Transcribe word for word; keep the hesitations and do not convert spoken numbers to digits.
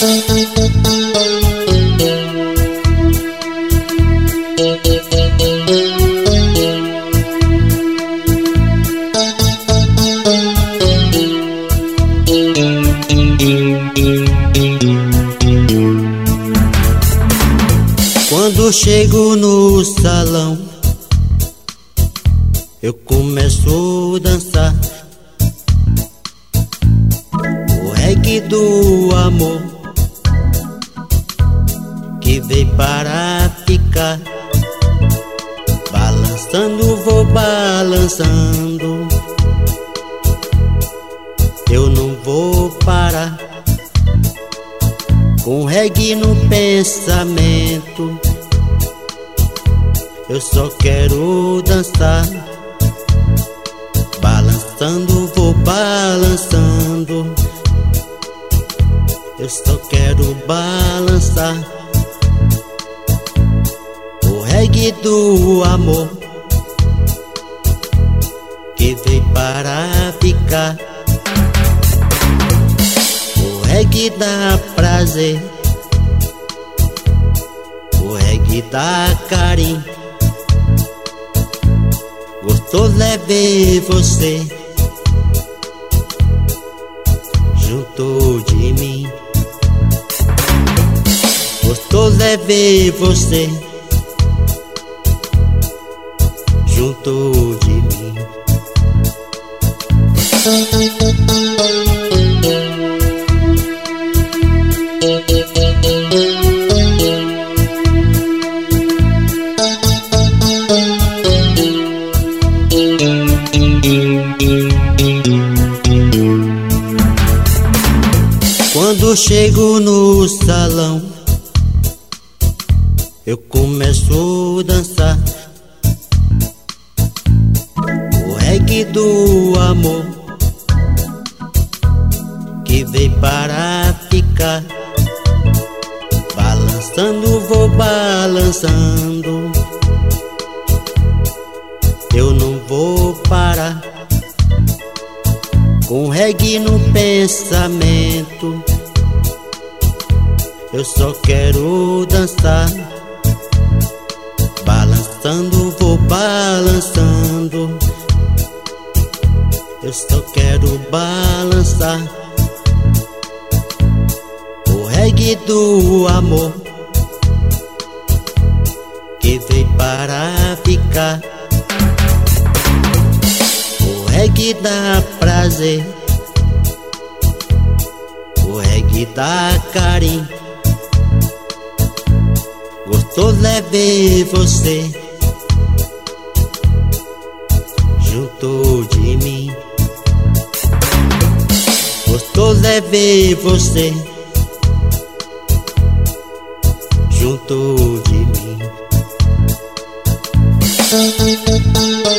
Quando chego no salão, eu começo a dançar o reggae do amor que veio para ficar. Balançando, vou balançando, eu não vou parar. Com reggae no pensamento, eu só quero dançar. Balançando, vou balançando, eu só quero balançar. O reggae do amor que veio para ficar. O reggae dá prazer, o reggae dá carinho. Gostoso é ver você junto de mim. Gostoso é ver você junto de mim. Quando chego no salão, eu começo a dançar o reggae do amor que veio para ficar. Balançando, vou balançando, eu não vou parar. Com reggae no pensamento, eu só quero dançar. Balançando, vou balançando, eu só quero balançar. O reggae do amor que veio para ficar. O reggae dá prazer, o reggae dá carinho. Gostoso é ver você junto de mim. Gostoso é ver você junto de mim.